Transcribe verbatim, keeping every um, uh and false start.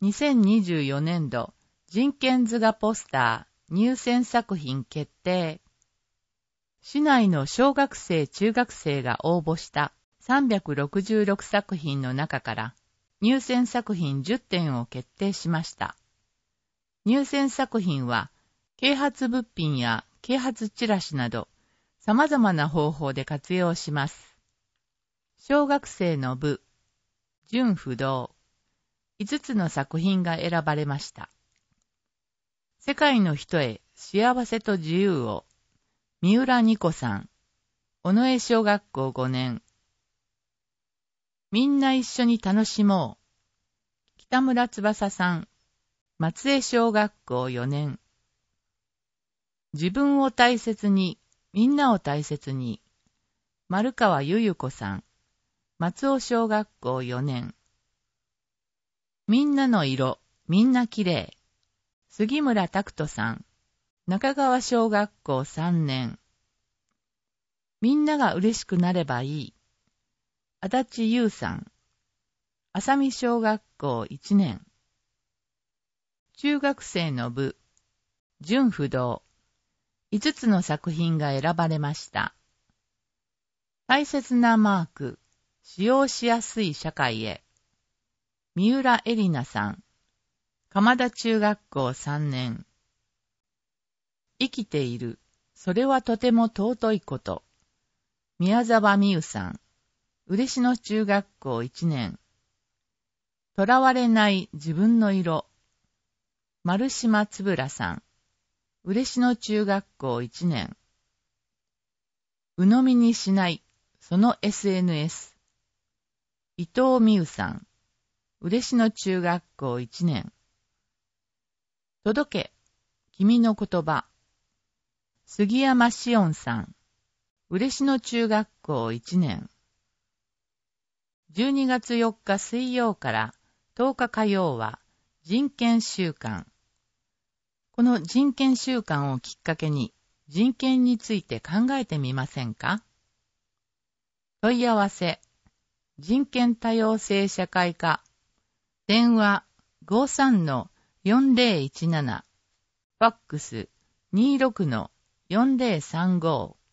にせんにじゅうよねんど人権図画ポスター入選作品決定。市内の小学生中学生が応募したさんびゃくろくじゅうろくさく品の中から入選作品じゅってんを決定しました。入選作品は啓発物品や啓発チラシなど様々な方法で活用します。小学生の部、純不動、いつつの作品が選ばれました。世界の人へ幸せと自由を、三浦二子さん、尾上小学校ごねん。みんな一緒に楽しもう、北村翼さん、松江小学校よねん。自分を大切に、みんなを大切に、丸川ゆゆ子さん、松尾小学校よねん。みんなの色、みんなきれい。杉村拓人さん、中川小学校さんねん。みんなが嬉しくなればいい。足立優さん、浅見小学校いちねん。中学生の部、純不動。いつつの作品が選ばれました。大切なマーク、使用しやすい社会へ。三浦絵里奈さん、鎌田中学校さんねん。生きている、それはとても尊いこと。宮沢美優さん、嬉野中学校いちねん。囚われない自分の色。丸島つぶらさん、嬉野中学校いちねん。鵜呑みにしない、その エスエヌエス。伊藤美優さん、嬉野中学校いちねん。届け、君の言葉。杉山しおんさん、嬉野中学校いちねん。じゅうにがつよっか水曜からとおか火曜は人権週間。この人権週間をきっかけに人権について考えてみませんか？問い合わせ、人権多様性社会科、電話 ごじゅうさんのよんぜろいちなな、ファックス にじゅうろくのよんぜろさんご。